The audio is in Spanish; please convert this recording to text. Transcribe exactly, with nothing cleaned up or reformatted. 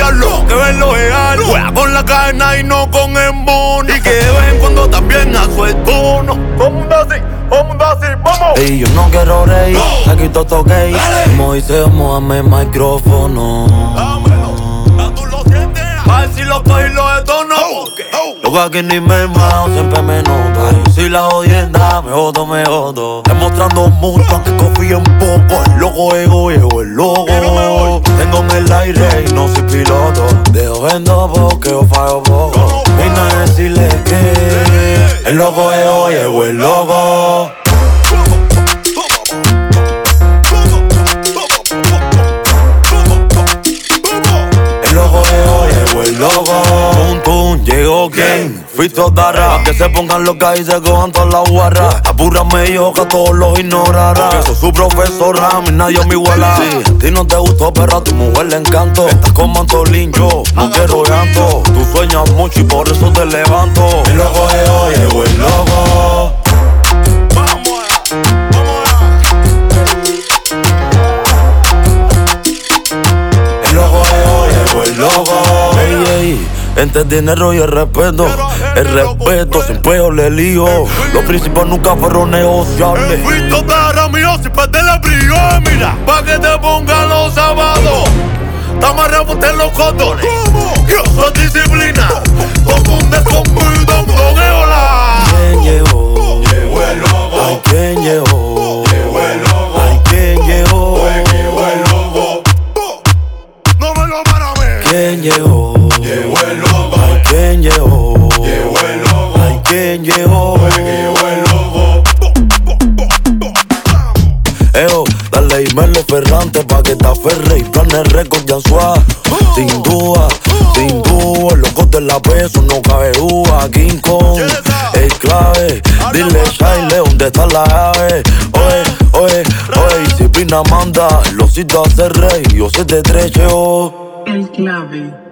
diablo, que ven lo real. Juega con la cadena y no con el mono. Y que de vez en cuando también a su tono. Todo mundo así, todo mundo así, vamos. Y yo no quiero reír, aquí todo ok. Como dice, vamos a mi micrófono. Tú lo sientes, a ver si lo cojo y lo detono. Loco, aquí ni me mao, siempre me nota. Si la jodienda, me jodo, me jodo. Demostrando mucho, aunque confío un poco. El loco ego, ego, el logo. Tengo en el aire y no soy piloto. Dejo vendo porque yo fallo poco. Vine a decirle que el loco ego, ego, el logo. El loco ego, ego, el logo. Tum, tum, llegó quien. Fito Darra, que se pongan locas y se cojan todas las guarras. Apúrame, hijo, que a todos los ignorará. Que soy su profesora, a mí nadie me iguala. Sí, a ti no te gustó, pero a tu mujer le encanto. Estás con Mantolín, yo no quiero llanto. Tú sueñas mucho y por eso te levanto. El loco de hoy, llegó el loco. El loco de hoy, llegó el loco. Ey, ey. Entre el dinero y el respeto, el respeto sin peo le lío. Los principios nunca fueron negociables. Fito Darra mío sin perder el brillo. Mira, pa' que te pongan los sábados. Estamos a remontar los condones. Yo soy disciplina. Confunde conmigo con Eola. ¿Quién llegó? Llegó el lobo. Ay, ¿quién llegó? Llegó el lobo. Ay, ¿quién llegó? Llegó el lobo. No me lo para mí. ¿Quién llegó? Llegó el lobo. Ay, ¿quién llegó? Llegó el lobo. Ay, ¿quién llegó? Llegó el lobo. Eo, dale y Mele Ferrante pa' que te aferre y planes récord ya suave. Sin duda, sin duda, locos de la peso no cabe duda. King Kong, el clave, dile Shaile dónde está la llave. Oye, oye, oye, disciplina manda, los citos hace rey, yo se te trecho. El clave.